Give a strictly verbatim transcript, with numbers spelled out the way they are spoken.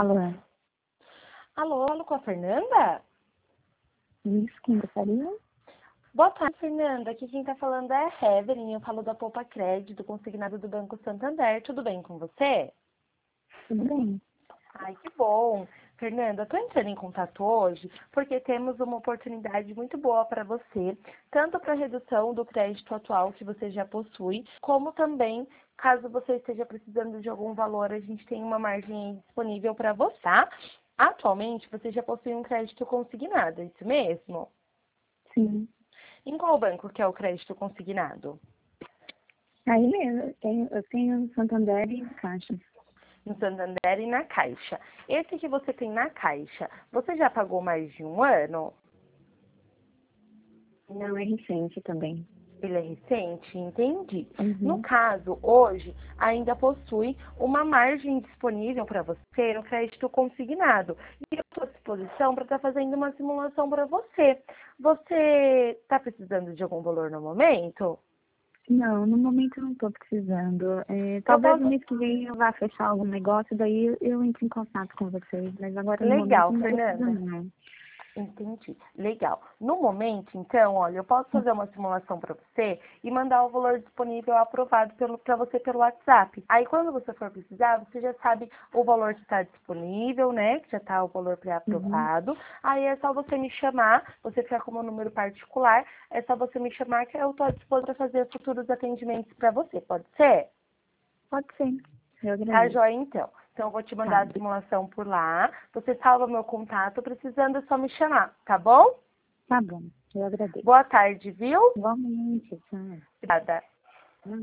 Alô? Alô, alô com a Fernanda? Isso, quem gostaria? Boa tarde, Fernanda. Aqui quem tá falando é a Evelyn. Eu falo da Poupa Crédito, consignado do Banco Santander. Tudo bem com você? Tudo bem. Ai, que bom. Fernanda, tô entrando em contato hoje porque temos uma oportunidade muito boa para você, tanto para redução do crédito atual que você já possui, como também, caso você esteja precisando de algum valor, a gente tem uma margem aí disponível para você, tá? Atualmente, você já possui um crédito consignado, é isso mesmo? Sim. Em qual banco que é o crédito consignado? Aí mesmo, eu tenho, eu tenho Santander e Caixa. No Santander e na Caixa. Esse que você tem na Caixa, você já pagou mais de um ano? Não, é recente também. Ele é recente? Entendi. No Uhum. caso, hoje, ainda possui uma margem disponível para você no crédito consignado. E eu estou à disposição para estar fazendo uma simulação para você. Você está precisando de algum valor no momento? Não, no momento eu não estou precisando. É, Eu talvez no posso... mês que vem eu vá fechar algum negócio, daí eu, eu entro em contato com vocês. Mas agora no momento Legal, eu não estou Fernanda. precisando, não. Entendi. Legal. No momento, então, olha, eu posso fazer uma simulação para você e mandar o valor disponível aprovado para você pelo WhatsApp. Aí, quando você for precisar, você já sabe o valor que está disponível, né? Que já está o valor Uhum. pré-aprovado. Aí é só você me chamar, você ficar com o meu número particular, é só você me chamar que eu estou à disposição para fazer futuros atendimentos para você. Pode ser? Pode ser. Eu Tá, agradeço. joia, então. Então, eu vou te Tá. mandar a simulação por lá. Você salva meu contato, precisando é só me chamar, tá bom? Tá bom. Eu agradeço. Boa tarde, viu? Igualmente. Tchau. Obrigada.